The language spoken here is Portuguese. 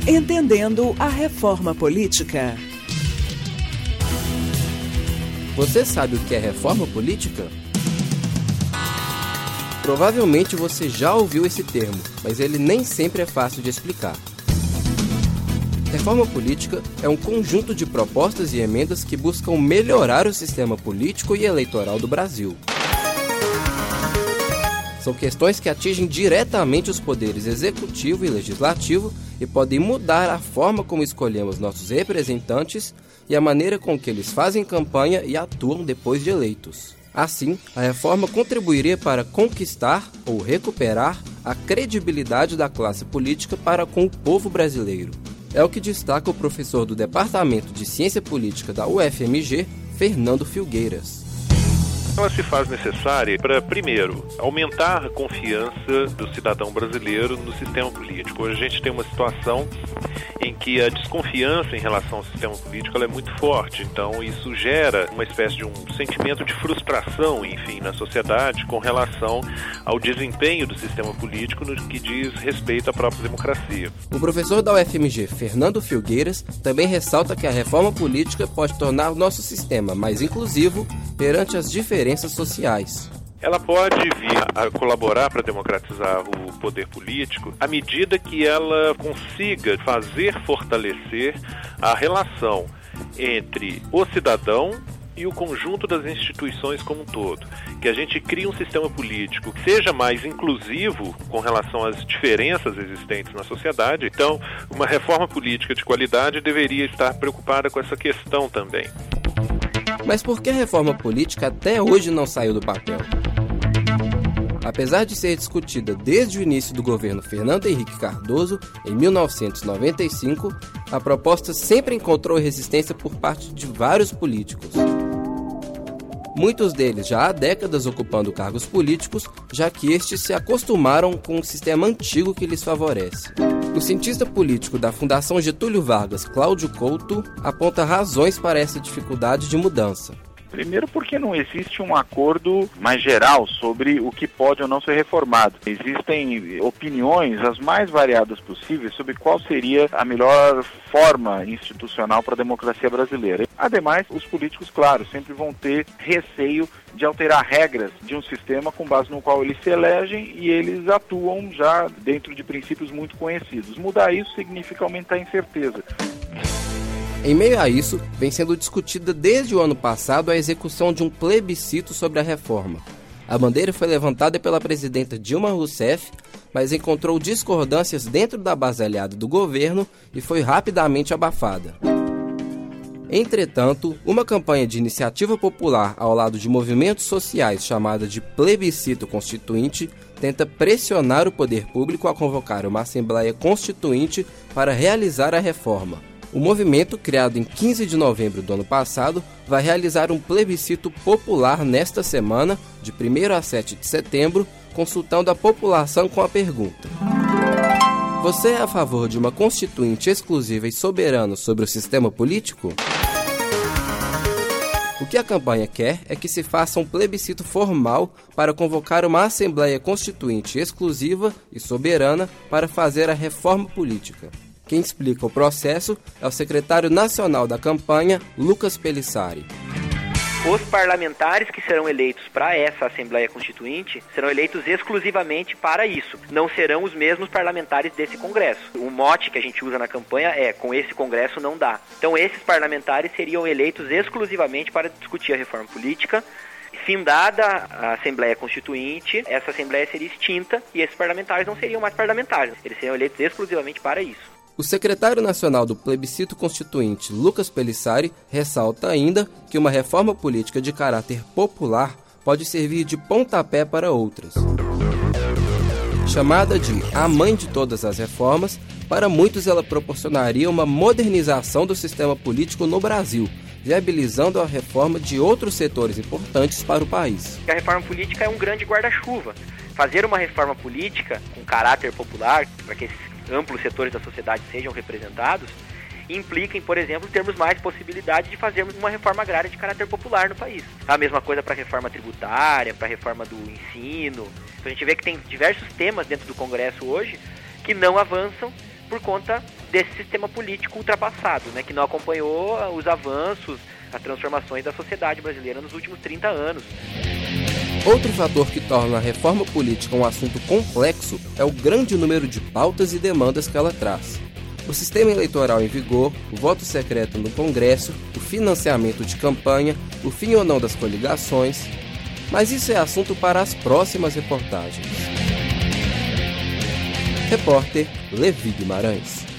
Entendendo a reforma política. Você sabe o que é reforma política? Provavelmente você já ouviu esse termo, mas ele nem sempre é fácil de explicar. Reforma política é um conjunto de propostas e emendas que buscam melhorar o sistema político e eleitoral do Brasil. São questões que atingem diretamente os poderes executivo e legislativo e podem mudar a forma como escolhemos nossos representantes e a maneira com que eles fazem campanha e atuam depois de eleitos. Assim, a reforma contribuiria para conquistar ou recuperar a credibilidade da classe política para com o povo brasileiro. É o que destaca o professor do Departamento de Ciência Política da UFMG, Fernando Filgueiras. Ela se faz necessária para, primeiro, aumentar a confiança do cidadão brasileiro no sistema político. Hoje a gente tem uma situação em que a desconfiança em relação ao sistema político ela é muito forte. Então isso gera uma espécie de um sentimento de frustração, enfim, na sociedade com relação ao desempenho do sistema político no que diz respeito à própria democracia. O professor da UFMG, Fernando Filgueiras, também ressalta que a reforma política pode tornar o nosso sistema mais inclusivo perante as diferenças sociais. Ela pode vir a colaborar para democratizar o poder político à medida que ela consiga fortalecer a relação entre o cidadão e o conjunto das instituições como um todo. Que a gente crie um sistema político que seja mais inclusivo com relação às diferenças existentes na sociedade. Então, uma reforma política de qualidade deveria estar preocupada com essa questão também. Mas por que a reforma política até hoje não saiu do papel? Apesar de ser discutida desde o início do governo Fernando Henrique Cardoso, em 1995, a proposta sempre encontrou resistência por parte de vários políticos. Muitos deles já há décadas ocupando cargos políticos, já que estes se acostumaram com um sistema antigo que lhes favorece. O cientista político da Fundação Getúlio Vargas, Cláudio Couto, aponta razões para essa dificuldade de mudança. Primeiro porque não existe um acordo mais geral sobre o que pode ou não ser reformado. Existem opiniões as mais variadas possíveis sobre qual seria a melhor forma institucional para a democracia brasileira. Ademais, os políticos, claro, sempre vão ter receio de alterar regras de um sistema com base no qual eles se elegem e eles atuam já dentro de princípios muito conhecidos. Mudar isso significa aumentar a incerteza. Em meio a isso, vem sendo discutida desde o ano passado a execução de um plebiscito sobre a reforma. A bandeira foi levantada pela presidenta Dilma Rousseff, mas encontrou discordâncias dentro da base aliada do governo e foi rapidamente abafada. Entretanto, uma campanha de iniciativa popular ao lado de movimentos sociais chamada de Plebiscito Constituinte tenta pressionar o poder público a convocar uma Assembleia Constituinte para realizar a reforma. O movimento, criado em 15 de novembro do ano passado, vai realizar um plebiscito popular nesta semana, de 1º a 7 de setembro, consultando a população com a pergunta: você é a favor de uma constituinte exclusiva e soberana sobre o sistema político? O que a campanha quer é que se faça um plebiscito formal para convocar uma Assembleia Constituinte exclusiva e soberana para fazer a reforma política. Quem explica o processo é o secretário nacional da campanha, Lucas Pelissari. Os parlamentares que serão eleitos para essa Assembleia Constituinte serão eleitos exclusivamente para isso. Não serão os mesmos parlamentares desse Congresso. O mote que a gente usa na campanha é: com esse Congresso não dá. Então esses parlamentares seriam eleitos exclusivamente para discutir a reforma política. Findada a Assembleia Constituinte, essa Assembleia seria extinta e esses parlamentares não seriam mais parlamentares. Eles seriam eleitos exclusivamente para isso. O secretário nacional do Plebiscito Constituinte, Lucas Pelissari, ressalta ainda que uma reforma política de caráter popular pode servir de pontapé para outras. Chamada de a mãe de todas as reformas, para muitos ela proporcionaria uma modernização do sistema político no Brasil, viabilizando a reforma de outros setores importantes para o país. A reforma política é um grande guarda-chuva. Fazer uma reforma política com caráter popular, para que esses amplos setores da sociedade sejam representados, implica em, por exemplo, termos mais possibilidade de fazermos uma reforma agrária de caráter popular no país. A mesma coisa para a reforma tributária, para a reforma do ensino. Então a gente vê que tem diversos temas dentro do Congresso hoje que não avançam por conta desse sistema político ultrapassado, né, que não acompanhou os avanços, as transformações da sociedade brasileira nos últimos 30 anos. Outro fator que torna a reforma política um assunto complexo é o grande número de pautas e demandas que ela traz. O sistema eleitoral em vigor, o voto secreto no Congresso, o financiamento de campanha, o fim ou não das coligações. Mas isso é assunto para as próximas reportagens. Repórter Levi Guimarães.